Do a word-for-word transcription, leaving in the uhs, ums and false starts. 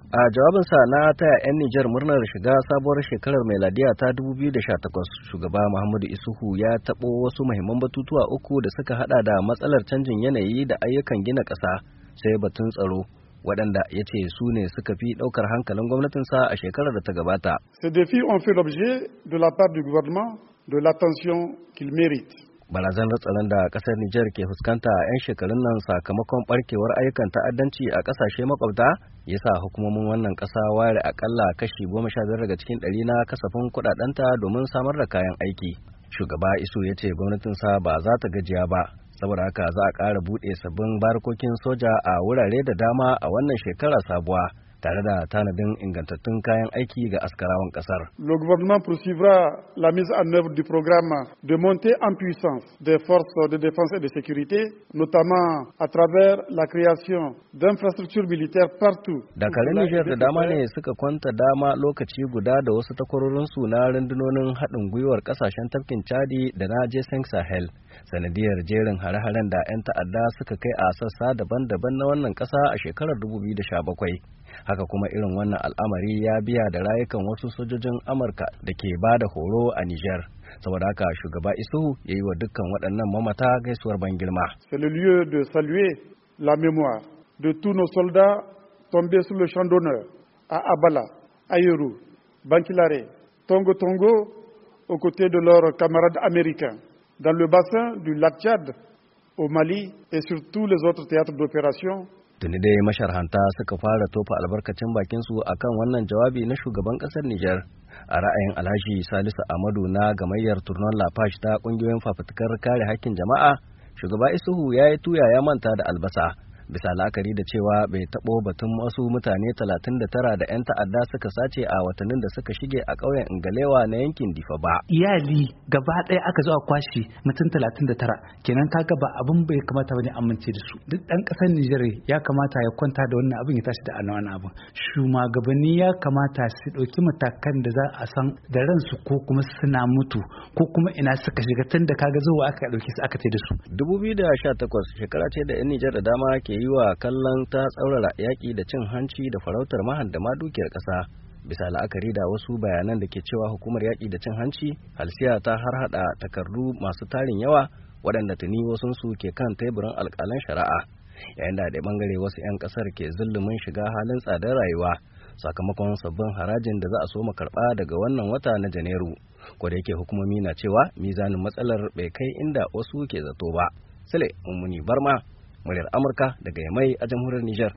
A jawabinsa na taya 'yan Nijar murnar shiga sabuwar shekarar meladiya ta dubu biyu da sha takwas, shugaba Muhammadu Isuhu ya taɓo wasu muhimman batutuwa uku da suka hada da matsalar canjin yanayi da ayyukan gina ƙasa, sai batun tsaro, waɗanda ya ce su ne suka fi ɗaukar hankalin gwamnatinsa a shekarar da ta gabata. Ces défis ont fait l'objet de la part du gouvernement de l'attention qu'il mérite. Barazanar tsaron da kasar Nijar ke fuskanta a 'yan shekarun nan sakamakon barkewar ayyukan ta'addanci a kasashe makwabta ya sa hukumomin wannan kasa ware akalla kashi goma sha biyar daga cikin ɗari na kasafin kudadenta domin samar da kayan aiki. Shugaba Isu ya ce gwamnatinsa ba za ta gajiya ba, saboda haka za a ƙara buɗe sabbin barkokin soja a wurare da dama a wannan shekara sabuwa, tare da tanadin ingantattun kayan aiki ga askarawan kasar. Le gouvernement poursuivra la mise en œuvre du programme de montée en puissance des forces de défense et de sécurité, notamment à travers la création d'infrastructures militaires partout. Dakarun Nijar da dama ne suka kwanta dama lokaci guda da wasu takwarorinsu na rundunonin haɗin gwiwar ƙasashen tafkin Chadi da na G cinq Sahel, sanadiyar jerin hare-haren da 'yan ta'adda suka kai a sassa daban-daban na wannan ƙasa a shekarar dubu biyu da sha bakwai. Haka kuma irin wannan al'amari ya biya da rayukan wasu sojojin Amurka da ke ba da horo a Nijar. Saboda haka shugaba Isuhu ya yi wa dukkan waɗannan mamata gaisuwar ban girma. C'est le lieu de saluer la mémoire de tous nos soldats tombés sur le champ d'honneur à Abala, Ayeru, Bankilare, Tongo Tongo, aux côtés de leurs camarades américains, dans le bassin du lac Tchad, au Mali et sur tous les autres théâtres d'opération. Tuni dai masharhanta suka fara tofa albarkacin bakinsu a kan wannan jawabi na shugaban ƙasar Nijar. A ra'ayin Alhaji Salisu Amadu na gamayyar Tournon La Page ta ƙungiyoyin fafutukar kare hakkin jama'a, shugaba Isuhu ya yi tuya ya manta da albasa, bisa la'akari da cewa bai taɓo batun wasu mutane talatin da tara da 'yan ta'adda suka sace a watannin da suka shige a ƙauyen Ingalewa na yankin Difa ba. Iyali gaba ɗaya aka zo a kwashe mutum talatin da tara, kenan kaga ba abin bai kamata bane amince da su. Duk ɗan ƙasar Nijar ya kamata ya kwanta da wannan abin ya tashi da wannan abin. Shugabanni ya kamata su ɗauki matakan da za a san da ransu ko kuma suna mutu ko kuma ina suka shiga tun da kaga zuwa aka ɗauki su aka tai da su. dubu biyu da sha takwas shekara ce da 'yan Nijar da dama ke yi wa kallon ta tsaurara yaƙi da cin hanci da farautar mahandama dukiyar ƙasa, bisa la'akari da wasu bayanan da ke cewa hukumar yaƙi da cin hanci halsiya ta har hada takardu masu tarin yawa waɗanda tuni wasunsu ke kan teburin alƙalan shari'a, yayin da da bangare wasu 'yan ƙasar ke zulumin shiga halin tsadar rayuwa sakamakon sabbin harajin da za a so karɓa daga wannan wata na Janairu, ko da yake hukumomi na cewa mizanin matsalar bai kai inda wasu ke zato ba. Sule Mummuni Barma, muryar Amurka daga Yamai a jamhuriyar Nijar.